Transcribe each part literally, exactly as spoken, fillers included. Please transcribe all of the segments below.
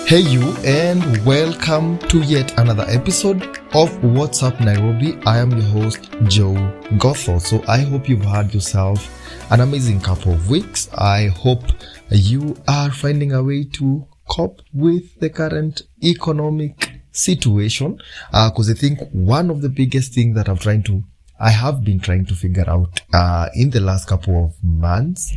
Hey you, and welcome to yet another episode of What's Up Nairobi. I am your host, Joe Gotho. So I hope you've had yourself an amazing couple of weeks. I hope you are finding a way to cope with the current economic situation. Because uh, I think one of the biggest things that I'm trying to, I have been trying to figure out uh, in the last couple of months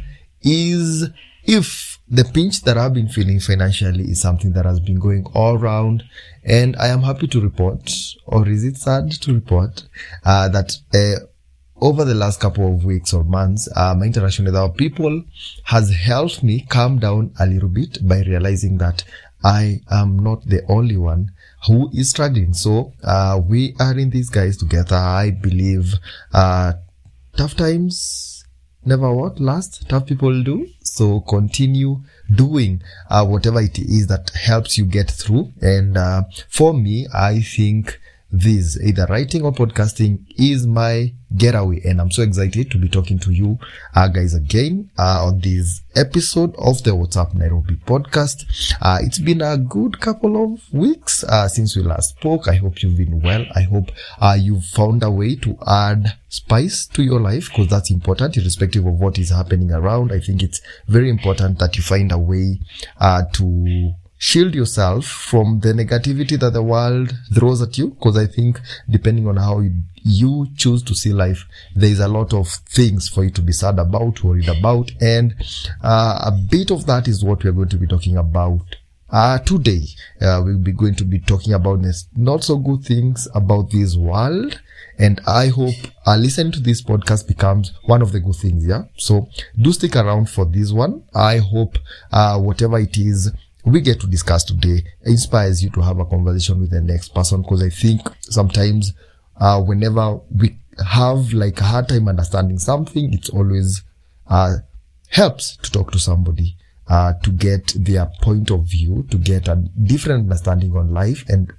is if the pinch that I've been feeling financially is something that has been going all around. And I am happy to report, or is it sad to report, uh, that uh, over the last couple of weeks or months, uh, my interaction with our people has helped me calm down a little bit by realizing that I am not the only one who is struggling. So uh, we are in this guys together. I believe uh, tough times never what last, tough people do. So continue doing uh, whatever it is that helps you get through. And uh, for me, I think this, either writing or podcasting, is my getaway. And I'm so excited to be talking to you uh, guys again uh, on this episode of the What's Up Nairobi podcast. Uh, it's been a good couple of weeks uh, since we last spoke. I hope you've been well. I hope uh, you've found a way to add spice to your life, because that's important irrespective of what is happening around. I think it's very important that you find a way uh, to shield yourself from the negativity that the world throws at you, because I think depending on how you, you choose to see life, there is a lot of things for you to be sad about, worried about, and uh, a bit of that is what we are going to be talking about uh, today. Uh, we'll be going to be talking about this not so good things about this world, and I hope uh, listening to this podcast becomes one of the good things, yeah? So do stick around for this one. I hope uh, whatever it is we get to discuss today inspires you to have a conversation with the next person, because I think sometimes uh, whenever we have like a hard time understanding something, it's always uh, helps to talk to somebody uh, to get their point of view, to get a different understanding on life, and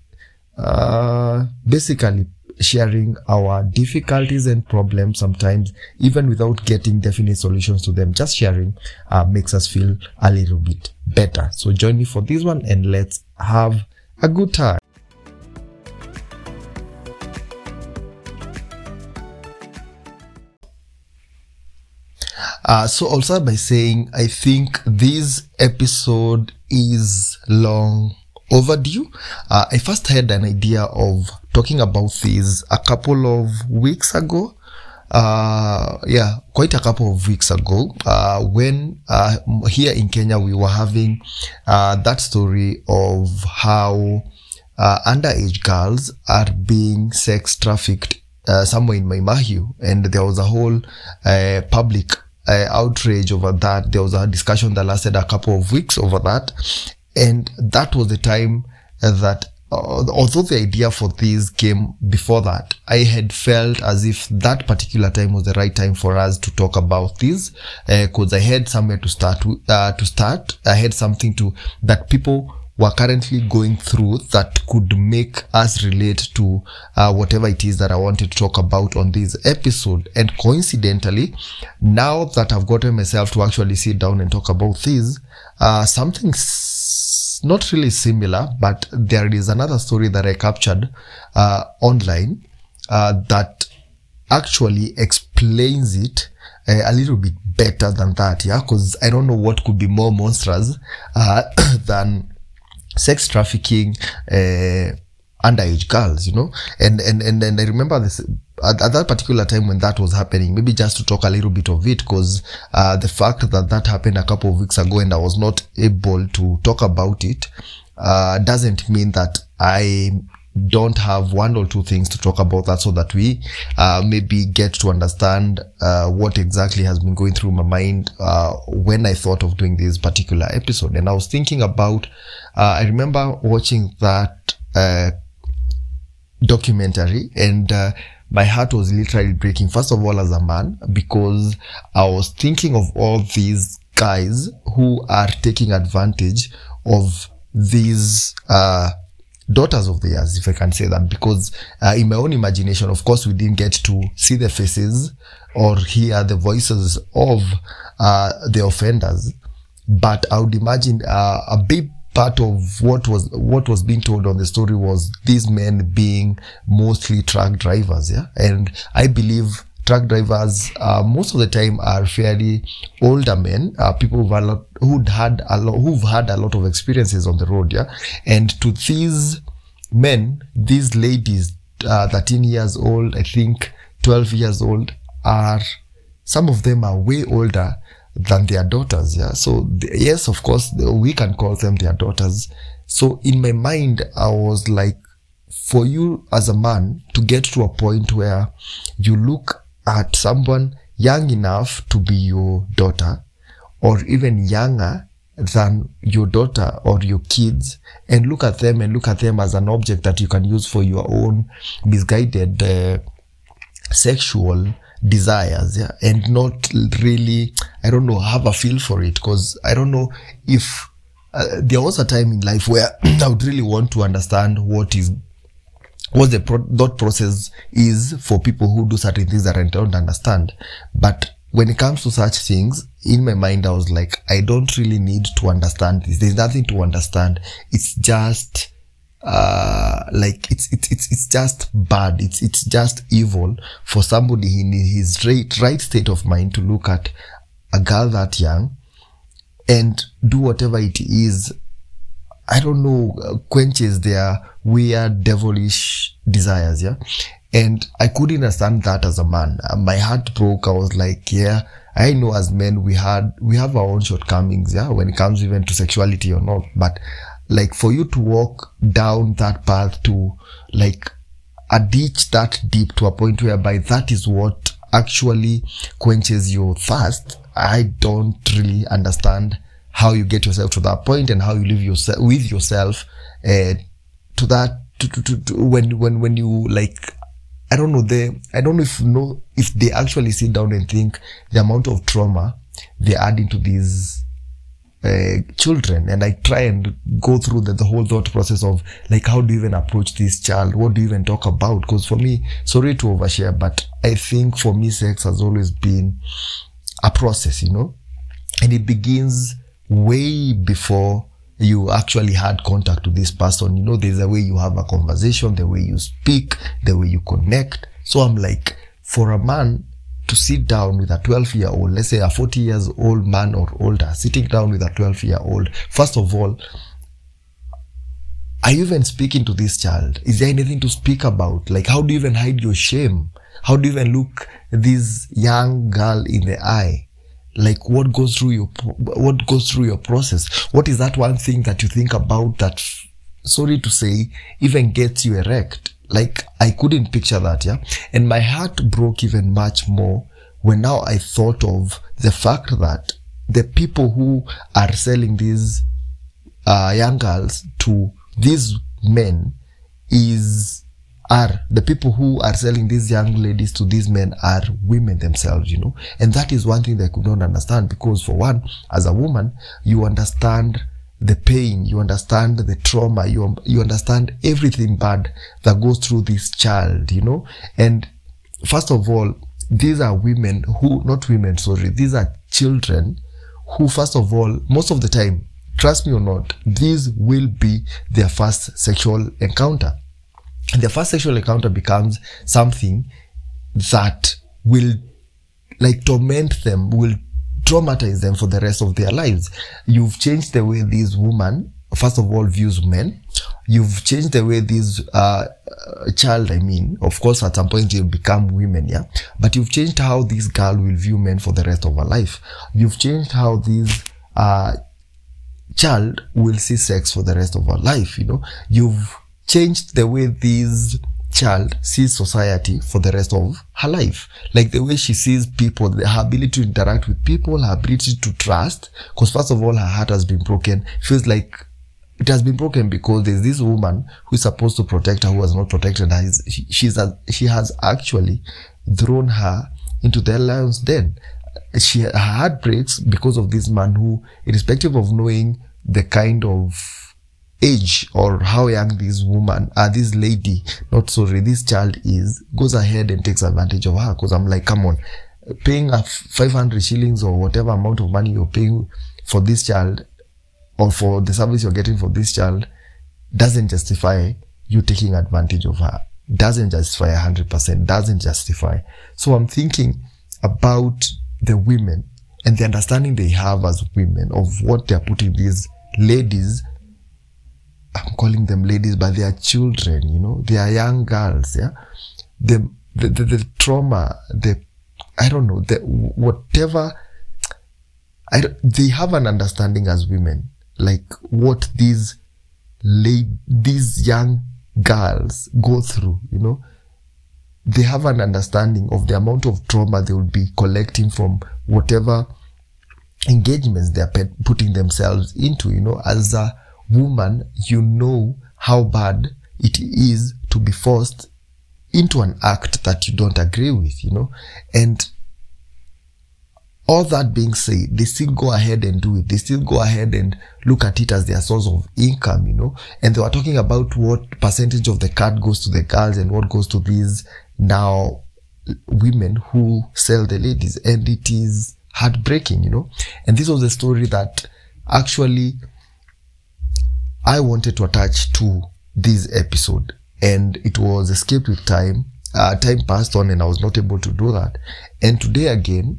uh, basically sharing our difficulties and problems sometimes, even without getting definite solutions to them. Just sharing uh, makes us feel a little bit better. So join me for this one and let's have a good time. Uh, so I'll start by saying I think this episode is long overdue. Uh, I first had an idea of talking about this a couple of weeks ago. Uh, yeah, quite a couple of weeks ago, uh, when, uh, here in Kenya, we were having, uh, that story of how, uh, underage girls are being sex trafficked, uh, somewhere in Mai Mahiu. And there was a whole, uh, public, uh, outrage over that. There was a discussion that lasted a couple of weeks over that. And that was the time uh, that, uh, although the idea for this came before that, I had felt as if that particular time was the right time for us to talk about this, because uh, I had somewhere to start. Uh, to start, I had something to that people were currently going through that could make us relate to uh, whatever it is that I wanted to talk about on this episode. And coincidentally, now that I've gotten myself to actually sit down and talk about this, uh, something s- not really similar, but there is another story that I captured uh, online uh, that actually explains it uh, a little bit better than that, yeah? Because I don't know what could be more monstrous uh, than sex trafficking uh, underage girls, you know. And and and and I remember this at, at that particular time when that was happening. Maybe just to talk a little bit of it, because uh, the fact that that happened a couple of weeks ago and I was not able to talk about it uh, doesn't mean that I don't have one or two things to talk about that, so that we uh, maybe get to understand uh, what exactly has been going through my mind uh, when I thought of doing this particular episode. And I was thinking about, uh, I remember watching that uh, documentary, and uh, my heart was literally breaking, first of all as a man, because I was thinking of all these guys who are taking advantage of these uh daughters of theirs, if I can say that, because uh, in my own imagination, of course, we didn't get to see the faces or hear the voices of uh, the offenders, but I would imagine uh, a big part of what was what was being told on the story was these men being mostly truck drivers, yeah. And I believe truck drivers uh, most of the time are fairly older men, uh, people who've, a lot, who'd had a lot, who've had a lot of experiences on the road, yeah. And to these men, these ladies, uh, thirteen years old, I think twelve years old, are some of them are way older than their daughters, yeah. So yes, of course, we can call them their daughters. So in my mind, I was like, for you as a man to get to a point where you look at someone young enough to be your daughter, or even younger than your daughter or your kids, and look at them and look at them as an object that you can use for your own misguided uh, sexual desires, yeah, and not really, I don't know, have a feel for it. Because I don't know if uh, there was a time in life where I would really want to understand what is what the pro- thought process is for people who do certain things that I don't understand. But when it comes to such things, in my mind, I was like, I don't really need to understand this. There's nothing to understand. It's just, uh, like, it's, it's, it's, it's just bad. It's, it's just evil for somebody in his right, right state of mind to look at a girl that young and do whatever it is, I don't know, uh, quenches their weird devilish desires, yeah. And I couldn't understand that as a man. Uh, my heart broke. I was like, yeah, I know as men we had we have our own shortcomings, yeah, when it comes even to sexuality or not. But like, for you to walk down that path to like a ditch that deep to a point whereby that is what actually quenches your thirst, I don't really understand how you get yourself to that point and how you live yourself with yourself uh, to that to, to, to, to when when when you like, I don't know, they I don't know if know if they actually sit down and think the amount of trauma they add into these uh, children. And I try and go through the, the whole thought process of like, how do you even approach this child? What do you even talk about? Because for me, sorry to overshare, but I think for me, sex has always been a process, you know, and it begins way before you actually had contact with this person. You know, there's a way you have a conversation, the way you speak, the way you connect. So I'm like, for a man to sit down with a twelve year old, let's say a forty years old man or older, sitting down with a twelve year old, first of all, are you even speaking to this child? Is there anything to speak about? Like, how do you even hide your shame? How do you even look this young girl in the eye? Like, what goes through your, what goes through your process? What is that one thing that you think about that, sorry to say, even gets you erect? Like, I couldn't picture that, yeah? And my heart broke even much more when now I thought of the fact that the people who are selling these uh, young girls to these men is are the people who are selling these young ladies to these men are women themselves, you know. And that is one thing that I could not understand, because for one, as a woman, you understand the pain, you understand the trauma, you you understand everything bad that goes through this child, you know. And first of all, these are women who, not women, sorry, these are children who, first of all, most of the time, trust me or not, these will be their first sexual encounter. And their first sexual encounter becomes something that will like torment them, will traumatize them for the rest of their lives. You've changed the way these women, first of all, views men. You've changed the way these uh, child, I mean, of course, at some point they'll become women, yeah. But you've changed how this girl will view men for the rest of her life. You've changed how this uh, child will see sex for the rest of her life, you know. You've changed the way this child sees society for the rest of her life. Like the way she sees people, her ability to interact with people, her ability to trust. Because first of all, her heart has been broken. Feels like it has been broken because there's this woman who is supposed to protect her who has not protected her. She, she's a, she has actually thrown her into the lion's den. She, her heart breaks because of this man who, irrespective of knowing the kind of age or how young this woman, uh, this lady, not sorry, this child is, goes ahead and takes advantage of her. Because I'm like, come on, paying a five hundred shillings or whatever amount of money you're paying for this child, or for the service you're getting for this child doesn't justify you taking advantage of her. Doesn't justify one hundred percent. Doesn't justify. So I'm thinking about the women and the understanding they have as women of what they're putting these ladies, I'm calling them ladies, but they are children, you know, they are young girls, yeah. The the, the, the trauma, the, I don't know, the whatever, I don't, they have an understanding as women, like what these late, these young girls go through, you know. They have an understanding of the amount of trauma they will be collecting from whatever engagements they're putting themselves into, you know. As a woman, you know how bad it is to be forced into an act that you don't agree with, you know. And all that being said, they still go ahead and do it. They still go ahead and look at it as their source of income, you know. And they were talking about what percentage of the cut goes to the girls and what goes to these now women who sell the ladies. And it is heartbreaking, you know. And this was a story that actually I wanted to attach to this episode. And it was escaped with time. Uh, time passed on and I was not able to do that. And today again,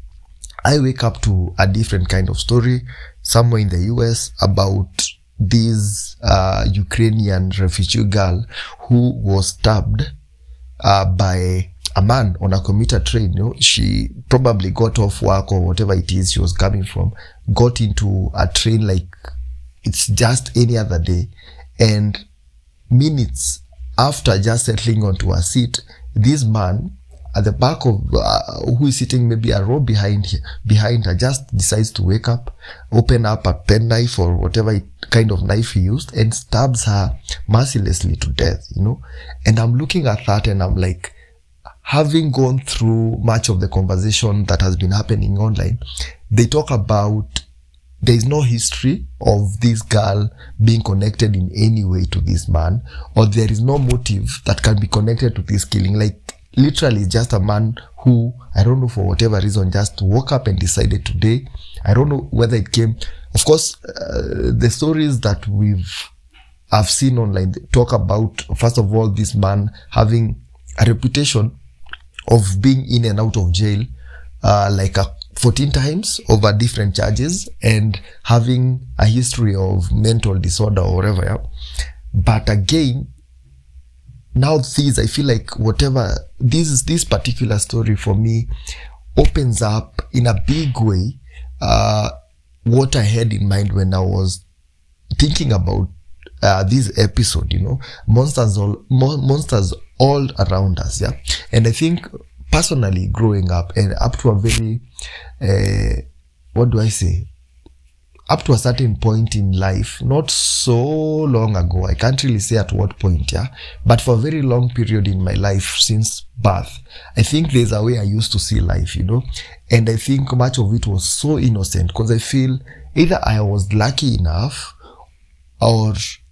I wake up to a different kind of story somewhere in the U S about this uh, Ukrainian refugee girl who was stabbed uh, by a man on a commuter train. You know, she probably got off work or whatever it is she was coming from, got into a train like it's just any other day, and minutes after just settling onto a seat, this man at the back of uh, who is sitting maybe a row behind her, behind her just decides to wake up, open up a penknife or whatever kind of knife he used, and stabs her mercilessly to death, you know. And I'm looking at that and I'm like, having gone through much of the conversation that has been happening online, they talk about there is no history of this girl being connected in any way to this man, or there is no motive that can be connected to this killing. Like, literally just a man who, I don't know, for whatever reason, just woke up and decided today. I don't know whether it came, of course, uh, the stories that we've, I've seen online talk about, first of all, this man having a reputation of being in and out of jail, uh, like a fourteen times over different charges, and having a history of mental disorder or whatever. Yeah? But again, now this, I feel like whatever, this this particular story for me opens up in a big way uh, what I had in mind when I was thinking about uh, this episode, you know, monsters all, mo- monsters all around us, yeah. And I think personally growing up and up to a very, uh, what do I say? Up to a certain point in life, not so long ago, I can't really say at what point, yeah, but for a very long period in my life since birth, I think there's a way I used to see life, you know, and I think much of it was so innocent because I feel either I was lucky enough or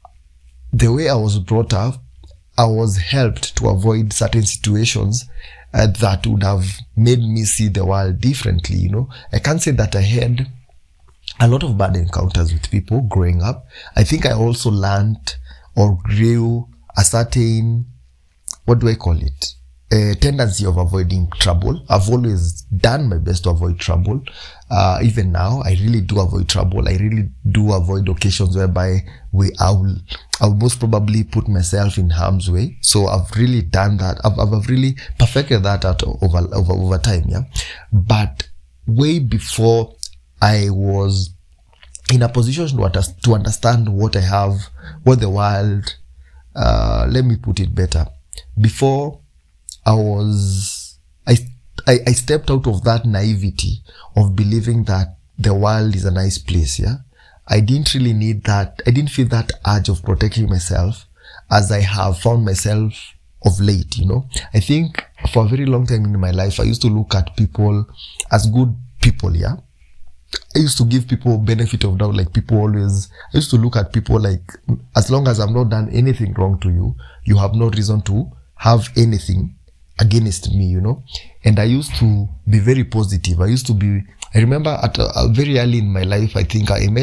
the way I was brought up, I was helped to avoid certain situations uh, that would have made me see the world differently, you know. I can't say that I had a lot of bad encounters with people growing up. I think I also learned or grew a certain, what do I call it? A tendency of avoiding trouble. I've always done my best to avoid trouble. Uh, even now, I really do avoid trouble. I really do avoid occasions whereby we, I will, I will most probably put myself in harm's way. So I've really done that. I've, I've really perfected that out over, over, over time. Yeah. But way before I was in a position to, to understand what I have, what the world, uh, let me put it better. Before I was, I, I, I stepped out of that naivety of believing that the world is a nice place, yeah. I didn't really need that. I didn't feel that urge of protecting myself as I have found myself of late, you know. I think for a very long time in my life, I used to look at people as good people, yeah. I used to give people benefit of doubt, like people always, I used to look at people like, as long as I've not done anything wrong to you, you have no reason to have anything against me, you know. And I used to be very positive. I used to be, I remember at a, a very early in my life, I think I met,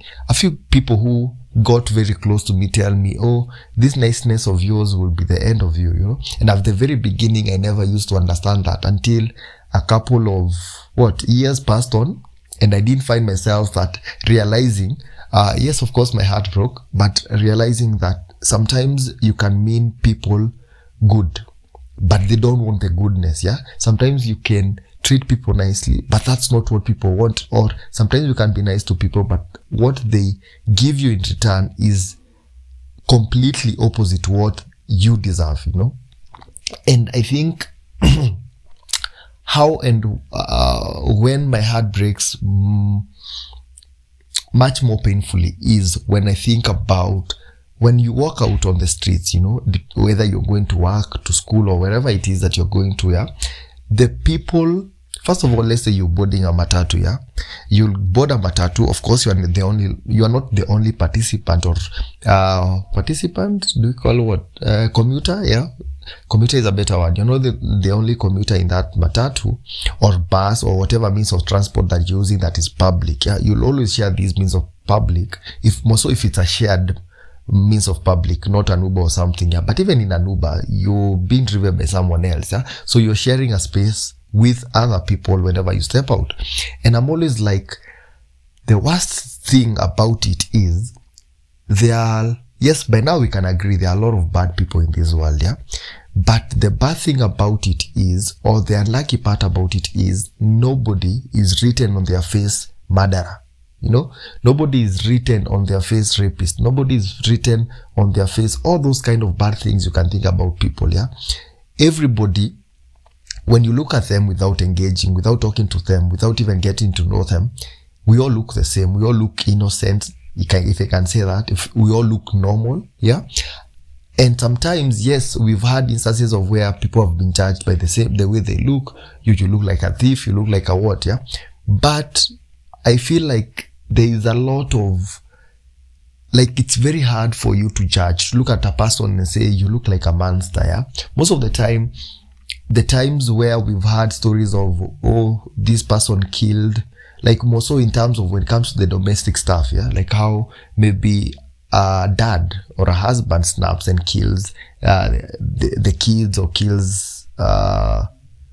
a few people who got very close to me tell me, oh, this niceness of yours will be the end of you, you know. And at the very beginning, I never used to understand that until a couple of, what, years passed on, and I didn't find myself that realizing, uh, yes, of course, my heart broke, but realizing that sometimes you can mean people good, but they don't want the goodness, yeah? Sometimes you can treat people nicely, but that's not what people want. Or sometimes you can be nice to people, but what they give you in return is completely opposite to what you deserve, you know? And I think how and uh, when my heart breaks mm, much more painfully is when I think about when you walk out on the streets, you know, whether you're going to work, to school, or wherever it is that you're going to, yeah, the people, first of all, let's say you're boarding a matatu, yeah, you'll board a matatu. Of course, you are the only, you are not the only participant or uh, participant. Do we call what uh, commuter? Yeah, commuter is a better word. You're not the, the only commuter in that matatu or bus or whatever means of transport that you're using that is public. Yeah, you'll always share these means of public. If more so, if it's a shared means of public, not an Uber or something, yeah. But even in an Uber, you're being driven by someone else, yeah. So you're sharing a space with other people whenever you step out. And I'm always like, the worst thing about it is there are, yes, by now we can agree there are a lot of bad people in this world, yeah. But the bad thing about it is, or the unlucky part about it is, nobody is written on their face murderer. You know, nobody is written on their face rapist. Nobody is written on their face all those kind of bad things you can think about people, yeah. Everybody, when you look at them without engaging, without talking to them, without even getting to know them, we all look the same. We all look innocent, if I can say that. If we all look normal, yeah. And sometimes, yes, we've had instances of where people have been judged by the same, the way they look. You, you look like a thief, you look like a what, yeah. But I feel like there is a lot of, like, it's very hard for you to judge, to look at a person and say, you look like a monster, yeah? Most of the time, the times where we've had stories of, oh, this person killed, like more so in terms of when it comes to the domestic stuff, yeah? Like how maybe a dad or a husband snaps and kills uh, the, the kids or kills uh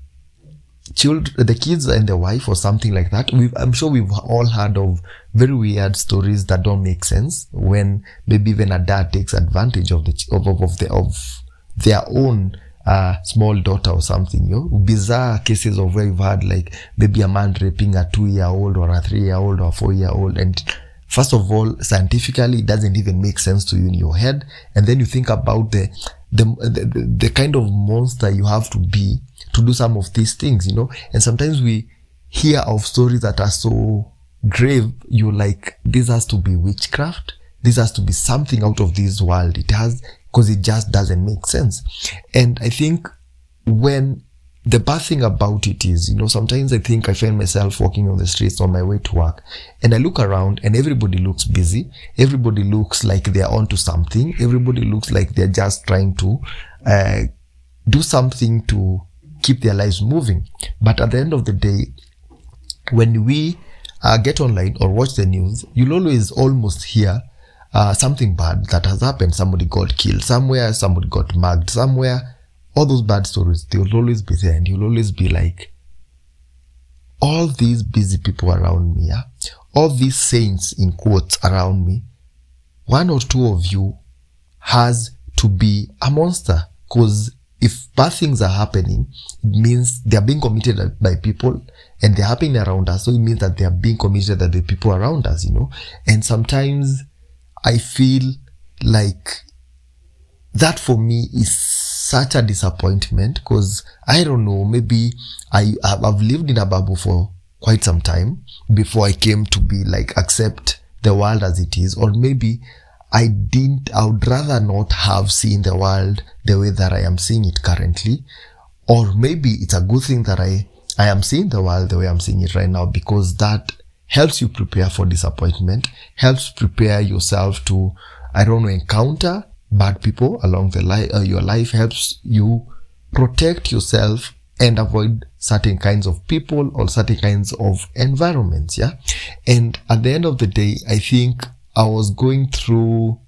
children, the kids and the wife or something like that. We've, I'm sure we've all heard of very weird stories that don't make sense, when maybe even a dad takes advantage of the of of, of the of their own uh small daughter or something. You know, bizarre cases of where you've had like maybe a man raping a two-year-old or a three-year-old or a four-year-old, and first of all, scientifically, it doesn't even make sense to you in your head, and then you think about the the the, the kind of monster you have to be to do some of these things, you know. And sometimes we hear of stories that are so grave, you're like, this has to be witchcraft, this has to be something out of this world. It has, because it just doesn't make sense. And I think when the bad thing about it is, you know, sometimes I think I find myself walking on the streets on my way to work, and I look around and everybody looks busy, everybody looks like they're onto something, everybody looks like they're just trying to uh, do something to keep their lives moving. But at the end of the day, when we uh, get online or watch the news, you'll always almost hear uh, something bad that has happened. Somebody got killed somewhere, somebody got mugged somewhere. All those bad stories, they will always be there, and you'll always be like, all these busy people around me, yeah? All these saints in quotes around me, one or two of you has to be a monster, because if bad things are happening, it means they are being committed by people, and they're happening around us, so it means that they are being committed by the people around us, you know. And sometimes I feel like that for me is such a disappointment, because I don't know, maybe I I've lived in a bubble for quite some time before I came to be like accept the world as it is, or maybe I didn't I would rather not have seen the world the way that I am seeing it currently, or maybe it's a good thing that I I am seeing the world the way I'm seeing it right now, because that helps you prepare for disappointment, helps prepare yourself to, I don't know, encounter bad people along the li- uh, your life, helps you protect yourself and avoid certain kinds of people or certain kinds of environments. Yeah. And at the end of the day, I think I was going through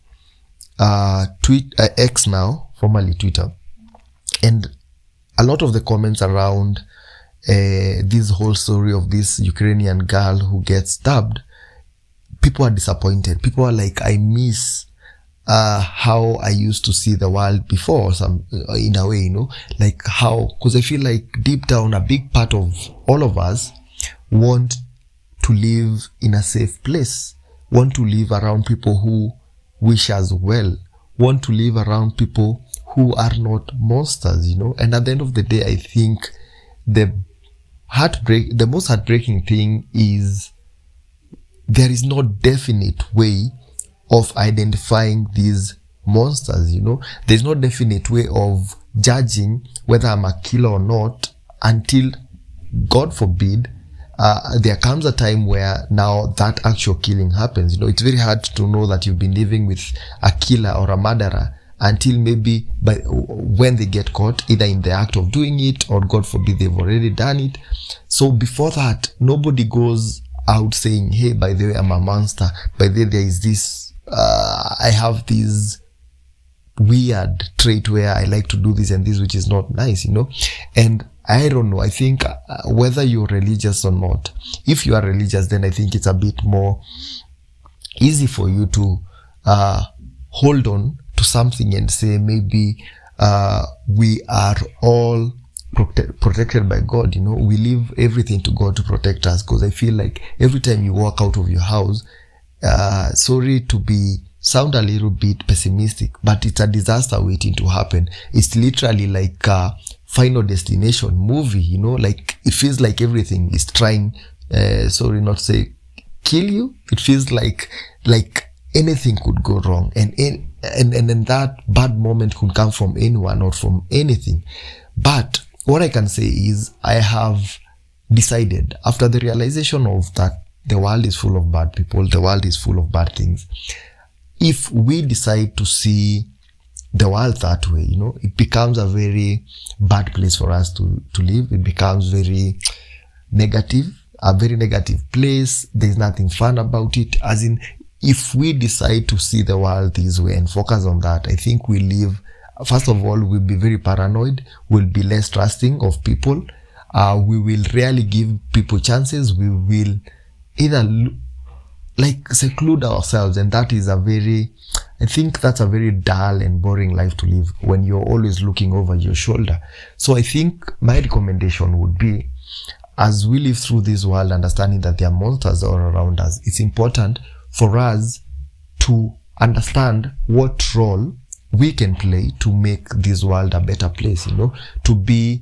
uh, tweet, uh, X now, formerly Twitter, and a lot of the comments around uh, this whole story of this Ukrainian girl who gets stabbed, people are disappointed. People are like, I miss uh, how I used to see the world before, some in a way, you know, like how, because I feel like deep down, a big part of all of us want to live in a safe place, want to live around people who wish us well, want to live around people who are not monsters, you know. And at the end of the day, I think the heartbreak, the most heartbreaking thing is there is no definite way of identifying these monsters, you know. There's no definite way of judging whether I'm a killer or not until, God forbid, uh, there comes a time where now that actual killing happens. You know, it's very hard to know that you've been living with a killer or a murderer until maybe by when they get caught, either in the act of doing it or, God forbid, they've already done it. So before that, nobody goes out saying, hey, by the way, I'm a monster. By the way, there is this, uh, I have this weird trait where I like to do this and this, which is not nice, you know. And I don't know, I think uh, whether you're religious or not, if you are religious, then I think it's a bit more easy for you to uh, hold on to something and say, maybe uh, we are all prote- protected by God, you know. We leave everything to God to protect us, because I feel like every time you walk out of your house, uh, sorry to be sound a little bit pessimistic, but it's a disaster waiting to happen. It's literally like a Final Destination movie, you know, like it feels like everything is trying, uh, sorry not to say kill you. It feels like, like anything could go wrong, and, and, and, and then that bad moment could come from anyone or from anything. But what I can say is I have decided, after the realization of that the world is full of bad people, the world is full of bad things, if we decide to see the world that way, you know, it becomes a very bad place for us to, to live. It becomes very negative, a very negative place. There's nothing fun about it. As in, if we decide to see the world this way and focus on that, I think we live, first of all, we'll be very paranoid. We'll be less trusting of people. Uh, we will rarely give people chances. We will either lo- like seclude ourselves, and that is a very, I think that's a very dull and boring life to live when you're always looking over your shoulder. So I think my recommendation would be, as we live through this world, understanding that there are monsters all around us, it's important for us to understand what role we can play to make this world a better place, you know, to be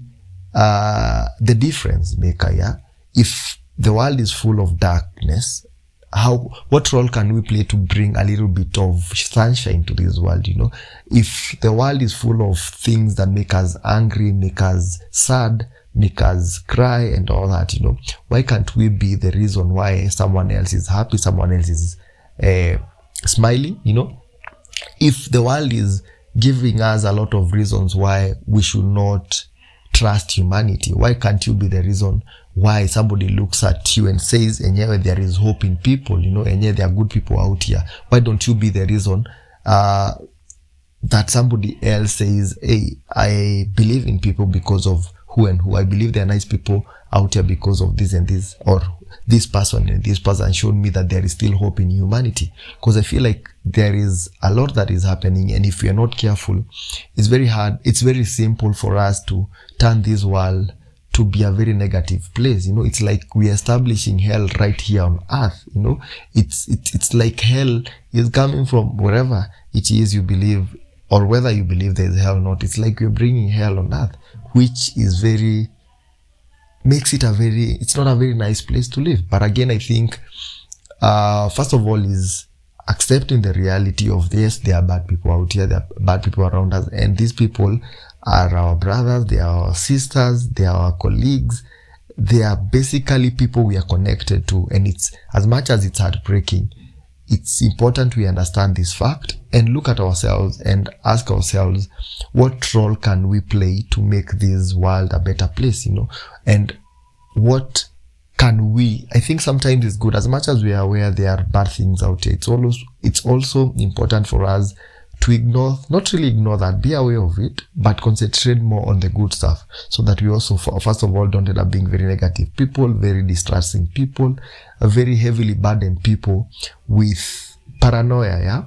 uh, the difference maker. Yeah. If the world is full of darkness, how, what role can we play to bring a little bit of sunshine to this world, you know? If the world is full of things that make us angry, make us sad, make us cry and all that, you know, why can't we be the reason why someone else is happy, someone else is uh, smiling, you know? If the world is giving us a lot of reasons why we should not trust humanity, why can't you be the reason why somebody looks at you and says, and yeah, there is hope in people, you know, and yeah, there are good people out here? Why don't you be the reason uh, that somebody else says, hey, I believe in people because of who and who. I believe there are nice people out here because of this and this, or this person and this person showed me that there is still hope in humanity. Because I feel like there is a lot that is happening, and if we are not careful, it's very hard, it's very simple for us to turn this world to be a very negative place. You know, it's like we are establishing hell right here on earth. You know, it's it's it's like hell is coming from wherever it is you believe, or whether you believe there is hell or not. It's like we're bringing hell on earth, which is very, makes it a very, it's not a very nice place to live. But again, I think uh first of all is accepting the reality of this. There are bad people out here, there are bad people around us, and these people are our brothers, they are our sisters, they are our colleagues, they are basically people we are connected to. And it's, as much as it's heartbreaking, it's important we understand this fact and look at ourselves and ask ourselves, what role can we play to make this world a better place, you know? And what can we, I think sometimes it's good, as much as we are aware there are bad things out there, it's also, it's also important for us to ignore, not really ignore that, be aware of it, but concentrate more on the good stuff, so that we also, first of all, don't end up being very negative people, very distressing people, very heavily burdened people with paranoia, yeah?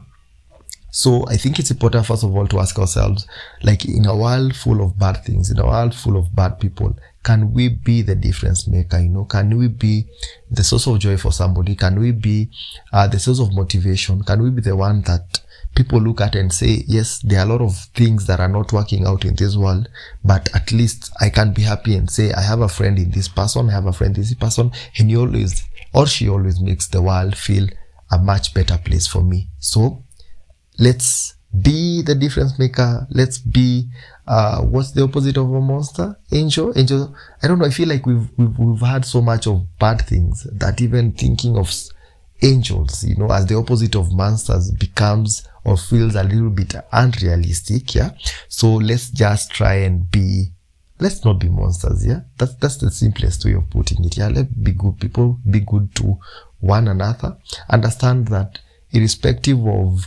So I think it's important, first of all, to ask ourselves, like, in a world full of bad things, in a world full of bad people, can we be the difference maker, you know? Can we be the source of joy for somebody? Can we be uh, the source of motivation? Can we be the one that people look at and say, yes, there are a lot of things that are not working out in this world, but at least I can be happy and say, I have a friend in this person, I have a friend in this person, and he always, or she always makes the world feel a much better place for me. So let's be the difference maker. Let's be, uh, what's the opposite of a monster? Angel? Angel. I don't know. I feel like we've, we've, we've had so much of bad things that even thinking of angels, you know, as the opposite of monsters becomes or feels a little bit unrealistic, yeah? So let's just try and be, let's not be monsters, yeah? That's, that's the simplest way of putting it, yeah? Let's be good people, be good to one another. Understand that irrespective of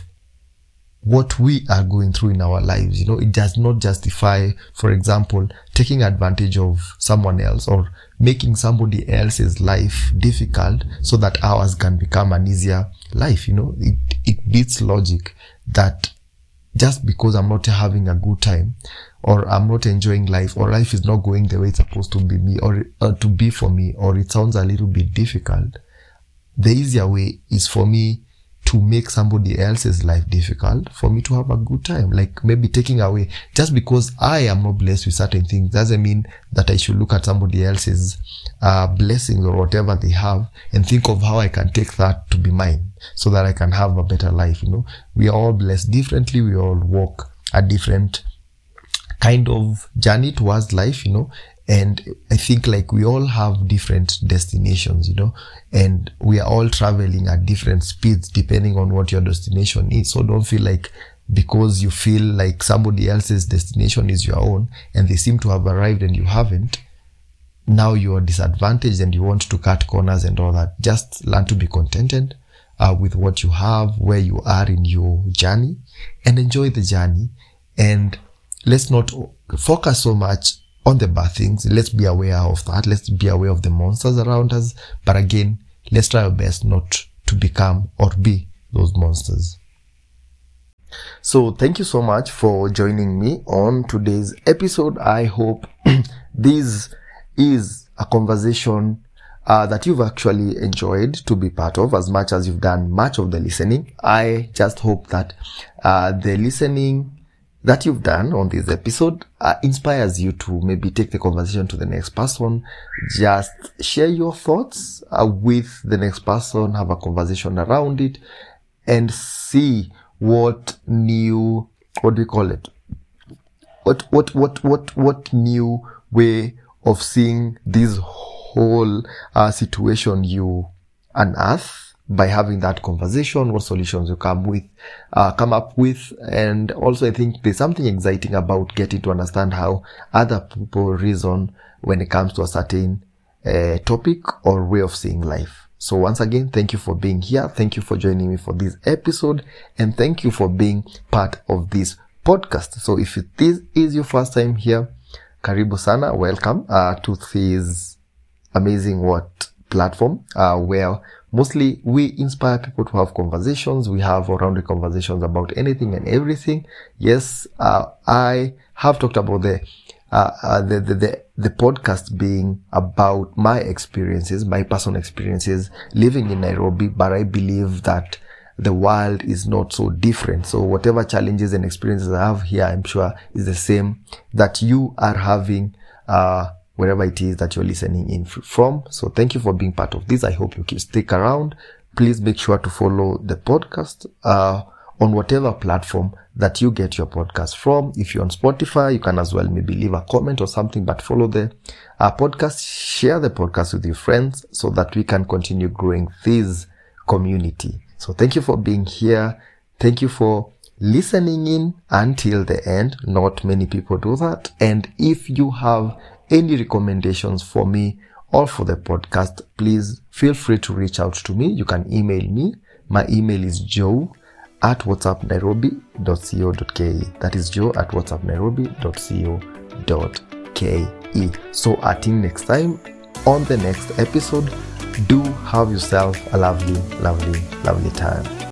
what we are going through in our lives, you know, it does not justify, for example, taking advantage of someone else or making somebody else's life difficult so that ours can become an easier life, you know. It, it beats logic that just because I'm not having a good time or I'm not enjoying life or life is not going the way it's supposed to be me or, or to be for me, or it sounds a little bit difficult, the easier way is for me to make somebody else's life difficult for me to have a good time. Like maybe taking away, just because I am not blessed with certain things doesn't mean that I should look at somebody else's uh, blessings or whatever they have and think of how I can take that to be mine so that I can have a better life. You know, we are all blessed differently. We all walk a different kind of journey towards life, you know. And I think like we all have different destinations, you know, and we are all traveling at different speeds depending on what your destination is. So don't feel like because you feel like somebody else's destination is your own and they seem to have arrived and you haven't, now you are disadvantaged and you want to cut corners and all that. Just learn to be contented uh, with what you have, where you are in your journey, and enjoy the journey. And let's not focus so much on the bad things. Let's be aware of that. Let's be aware of the monsters around us. But again, let's try our best not to become or be those monsters. So thank you so much for joining me on today's episode. I hope this is a conversation uh, that you've actually enjoyed to be part of as much as you've done much of the listening. I just hope that uh, the listening that you've done on this episode uh, inspires you to maybe take the conversation to the next person. Just share your thoughts uh, with the next person, have a conversation around it, and see what new, what do we call it? What, what, what, what, what new way of seeing this whole uh, situation you unearth by having that conversation, what solutions you come with, uh, come up with. And also I think there's something exciting about getting to understand how other people reason when it comes to a certain uh, topic or way of seeing life. So once again, thank you for being here. Thank you for joining me for this episode. And thank you for being part of this podcast. So if this is your first time here, karibu sana, welcome uh, to this amazing what platform uh, where mostly we inspire people to have conversations. We have rounded conversations about anything and everything. Yes, uh, I have talked about the, uh, uh, the, the, the, the podcast being about my experiences, my personal experiences living in Nairobi, but I believe that the world is not so different. So whatever challenges and experiences I have here, I'm sure is the same that you are having, uh, wherever it is that you're listening in from. So thank you for being part of this. I hope you keep stick around. Please make sure to follow the podcast uh, on whatever platform that you get your podcast from. If you're on Spotify, you can as well maybe leave a comment or something, but follow the uh, podcast, share the podcast with your friends so that we can continue growing this community. So thank you for being here. Thank you for listening in until the end. Not many people do that. And if you have any recommendations for me or for the podcast, please feel free to reach out to me. You can email me. My email is joe at whatsapp nairobi dot co dot ke. That is joe at whatsapp nairobi dot co dot ke. So until next time, on the next episode, do have yourself a lovely, lovely, lovely time.